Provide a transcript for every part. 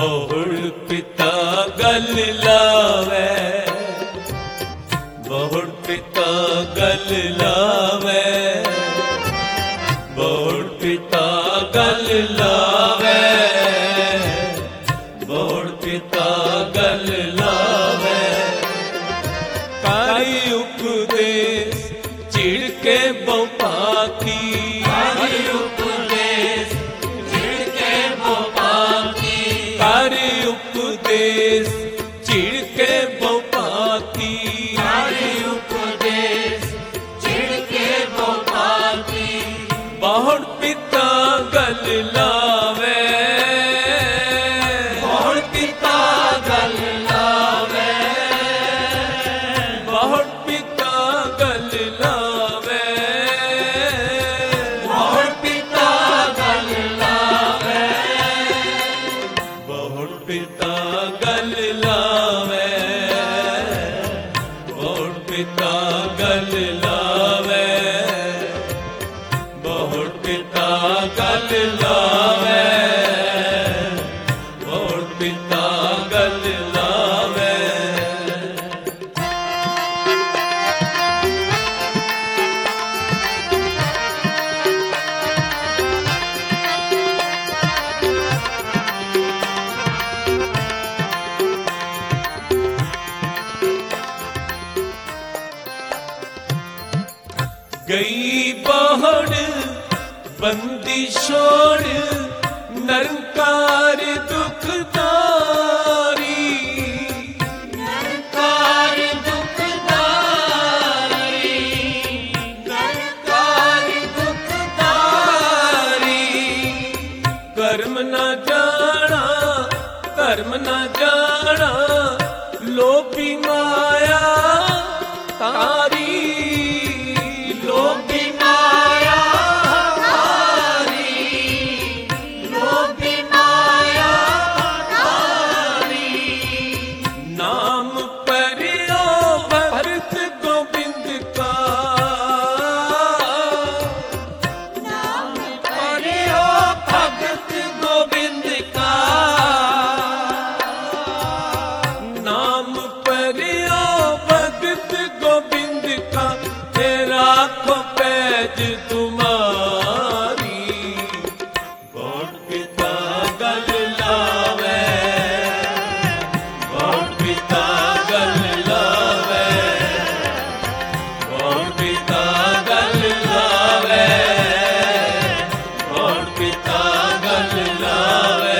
बहुड़ पिता गल लावे, बहुड़ पिता गल लावे, बहुड़ पिता गल लावे, बहुड़ पिता गल लावे। कारी उपदेश चिड़के बपाती, कारी उपदेश चिड़के बपाती, कारी उपदेश चिड़के बपाती, कारी उपदेश चिड़के बपाती। बहुड़ पिता गल लावे, बहुड़ पिता गल लावे, बहुड़ पिता गल लावे, बहुड़ पिता गल लावे, बहुड़ पिता गल लावे, बहुड़ पिता गल लावे, बहुड़ पिता गल लावे, बहुड़ पिता गल लावे। गई बहुड़ बंदी छोड़ निरंकार दुखदारी, निरंकार दुखदारी, निरंकार दुखदारी। कर्म न जाना, कर्म न जाना, लोभी माया तारी, लोभी माया तारी, लोभी माया तारी। नाम परियो भरत गोविंद का, नाम परियो भगत गोविंद का, नाम परियो भगत गोविंद का। तेरा को पैज तुम्हारी, बहुड़ पिता गल लावे, बहुड़ पिता गल लावे, बहुड़ पिता गल लावे, बहुड़ पिता गल लावे।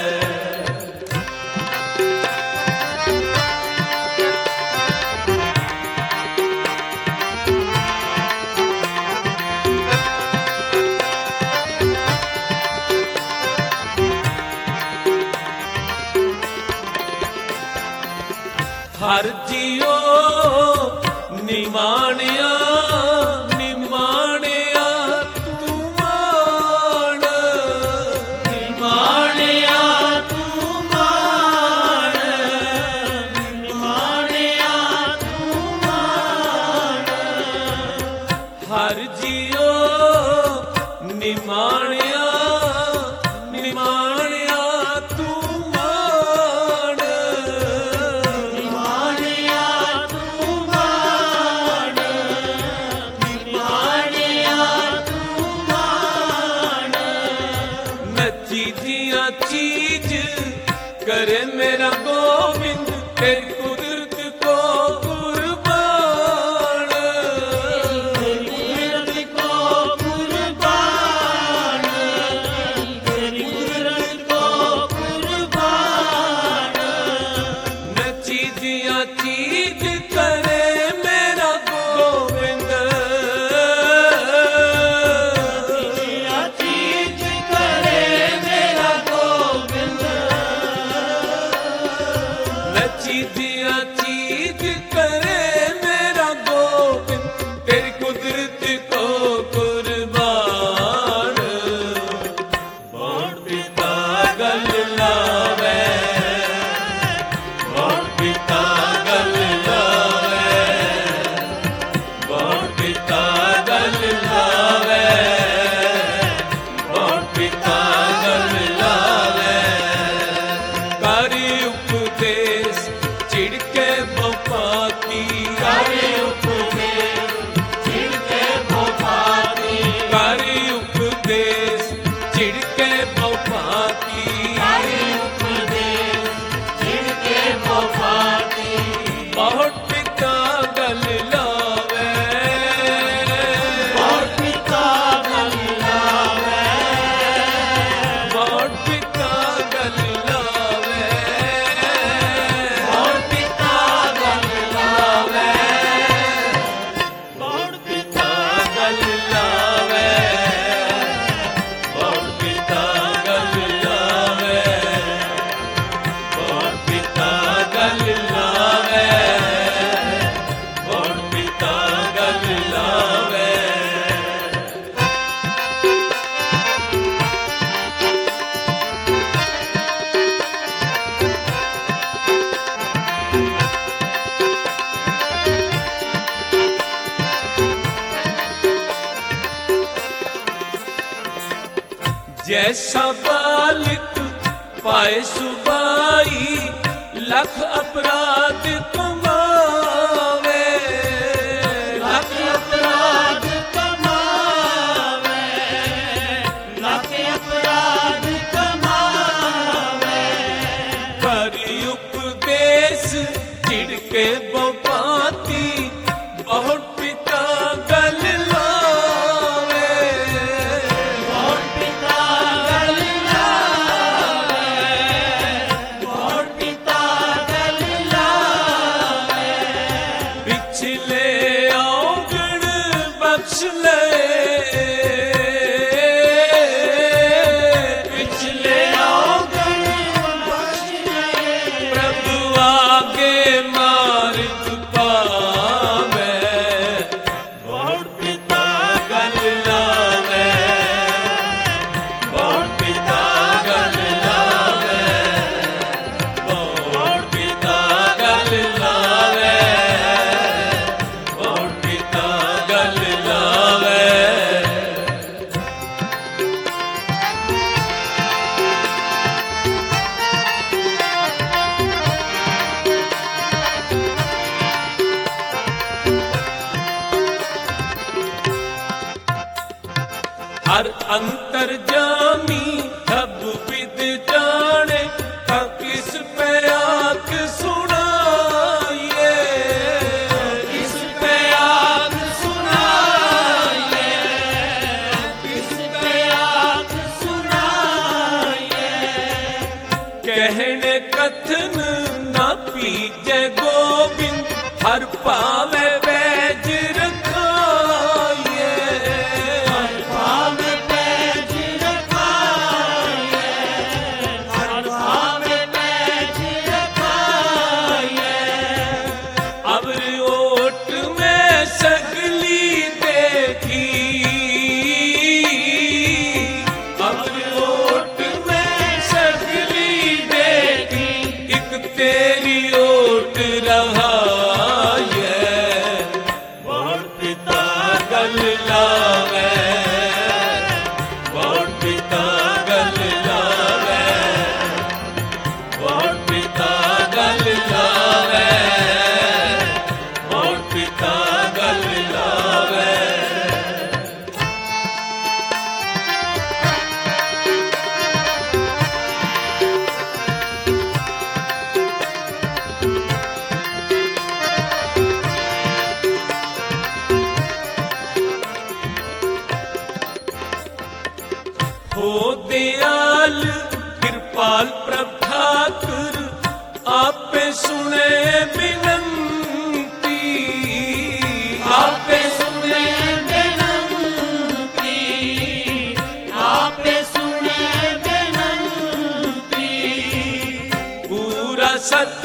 हर जियो निमाणिया, निमाणिया तू मान, निमाणिया तू मान, निमाणिया तू मान। हर जियो निमाणिया, निमाणिया तू मान, निमाणिया जैसा बालिक पाए सुबाई, लख अपराध कमावे, लख अपराध कमावे, लख अपराध कमावे। करि उपदेश चिड़के बपाती, बहुत पिता गल लावे, बहुत पिता गल लावे, बहुत पिता गल लावे। पिछले औगण बख्श ले, पिछले औगण बख्श ले, प्रभु आगे मार्ग पावे, बहुत पिता गल लावे, बहुत पिता गल लावे, बहुत पिता गल लावे, बहुत पिता गल लावे। हर अंतर जामी सब विद जाने, किस पे आंख सुनाइए, किस पे आग सुनाइए, किस पे आग सुनाइए। कहने कथन ना पीजे गोविंद, हर पावे बैज रखाइए, हर पाव पैज रखाइए, हर पाव पैज रखाइए। अवर ओट में सगली देखी, अवर ओट में सगली देखी, एक तेरी ओट रहा ये, बहुत पिता गल लावे, बहुत पिता गल लावे, बहुत पिता गल लावे, बहुत पिता गल लावे। हो दयाल कृपाल प्रभ ठाकुर, आपे सुने बिनंती, आपे सुने बेनंती, आपे सुने बेनंती। पूरा सत